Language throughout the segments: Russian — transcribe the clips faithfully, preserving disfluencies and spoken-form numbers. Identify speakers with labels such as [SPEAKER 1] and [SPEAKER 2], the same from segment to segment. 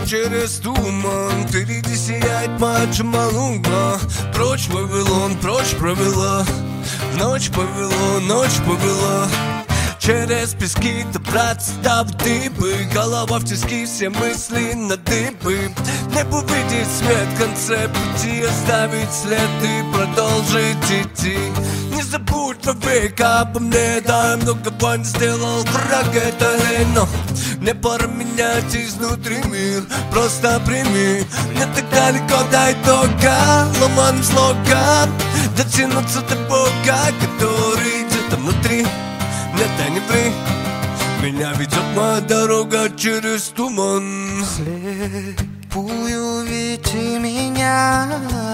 [SPEAKER 1] через туман. Впереди сияет мать Джамалуна. Прочь Вавилон, прочь провела. В ночь повело, ночь повела. Через пески добраться до дыбы. Голова в тиски, все мысли на дыбы. Небо видит свет в конце пути. Оставить след и продолжить идти. Не забудь вовек обо мне. Да, много бань сделал враг, это лено. Мне пора менять изнутри мир. Просто прими. Не так далеко до итога. Ломаным слогом дотянуться до Бога, который где-то внутри. Нет, да не ври. Меня ведет моя дорога через туман.
[SPEAKER 2] Слепую веди меня,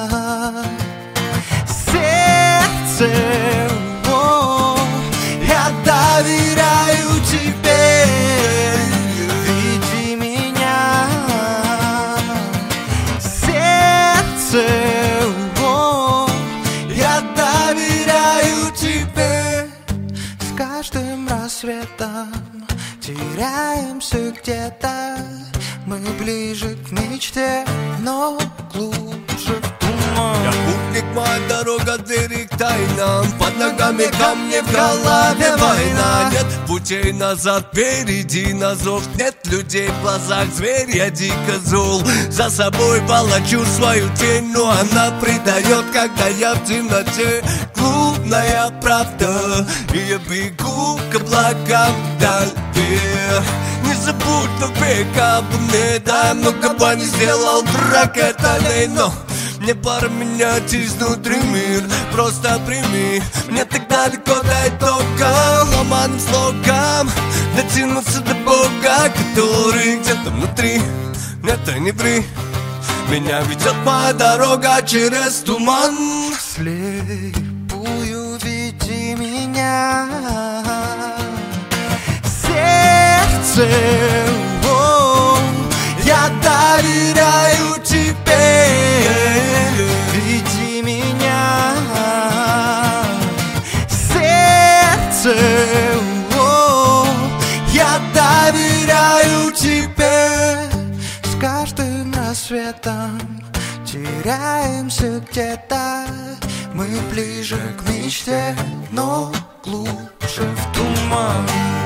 [SPEAKER 2] сердце, о, я доверяю тебе. Веди меня, сердце, о, я доверяю тебе. С каждым рассветом теряемся где-то. Мы ближе к мечте, но глубже в туман.
[SPEAKER 1] Я путник, моя дорога, двери к тайнам. Под ногами камни, в голове война. Нет путей назад, впереди на зов. Нет людей в глазах, зверь, я дико зол. За собой волочу свою тень, но она предает, когда я в темноте. Глупная правда, и я бегу к облакам вдали. Не забудь вовек обо мне. Да, много бани сделал враг, это лень. Но мне пора менять изнутри мир. Просто прими. Мне так далеко до итога. Ломаным слогом дотянуться до Бога, который где-то внутри. Нет, да не ври. Меня ведет моя дорога через туман.
[SPEAKER 2] Слепую веди меня, сердце, о, я доверяю тебе. Веди меня, сердце, о, я доверяю тебе. С каждым рассветом теряемся где-то. Мы ближе к мечте, но глубже в туман.